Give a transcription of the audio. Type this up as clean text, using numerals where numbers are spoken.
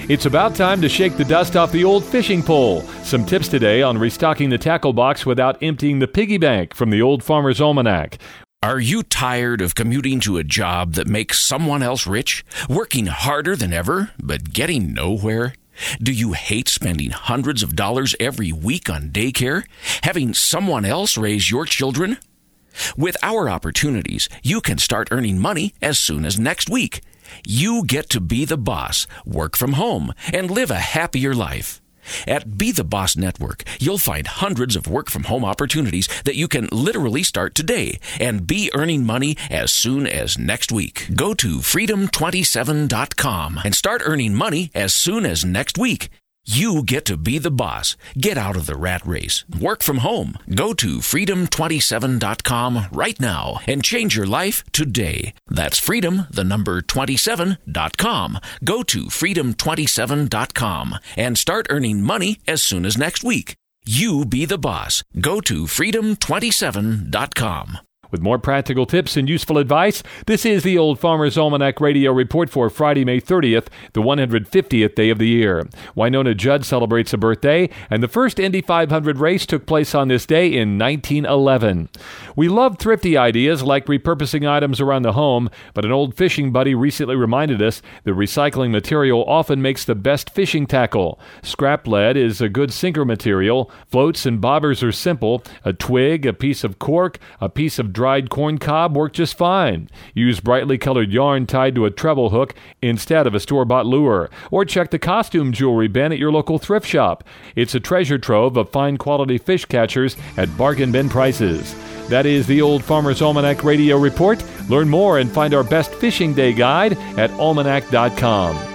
It's about time to shake the dust off the old fishing pole. Some tips today on restocking the tackle box without emptying the piggy bank from the Old Farmer's Almanac. Are you tired of commuting to a job that makes someone else rich? Working harder than ever, but getting nowhere? Do you hate spending hundreds of dollars every week on daycare? Having someone else raise your children? With our opportunities, you can start earning money as soon as next week. You get to be the boss, work from home, and live a happier life. At Be the Boss Network, you'll find hundreds of work-from-home opportunities that you can literally start today and be earning money as soon as next week. Go to freedom27.com and start earning money as soon as next week. You get to be the boss. Get out of the rat race. Work from home. Go to freedom27.com right now and change your life today. That's freedom27.com. Go to freedom27.com and start earning money as soon as next week. You be the boss. Go to freedom27.com. With more practical tips and useful advice, this is the Old Farmer's Almanac Radio Report for Friday, May 30th, the 150th day of the year. Wynonna Judd celebrates a birthday, and the first Indy 500 race took place on this day in 1911. We love thrifty ideas like repurposing items around the home, but an old fishing buddy recently reminded us that recycling material often makes the best fishing tackle. Scrap lead is a good sinker material. Floats and bobbers are simple. A twig, a piece of cork, a piece of dried corn cob work just fine. Use brightly colored yarn tied to a treble hook instead of a store-bought lure. Or check the costume jewelry bin at your local thrift shop. It's a treasure trove of fine quality fish catchers at bargain bin prices. That is the Old Farmer's Almanac Radio Report. Learn more and find our best fishing day guide at almanac.com.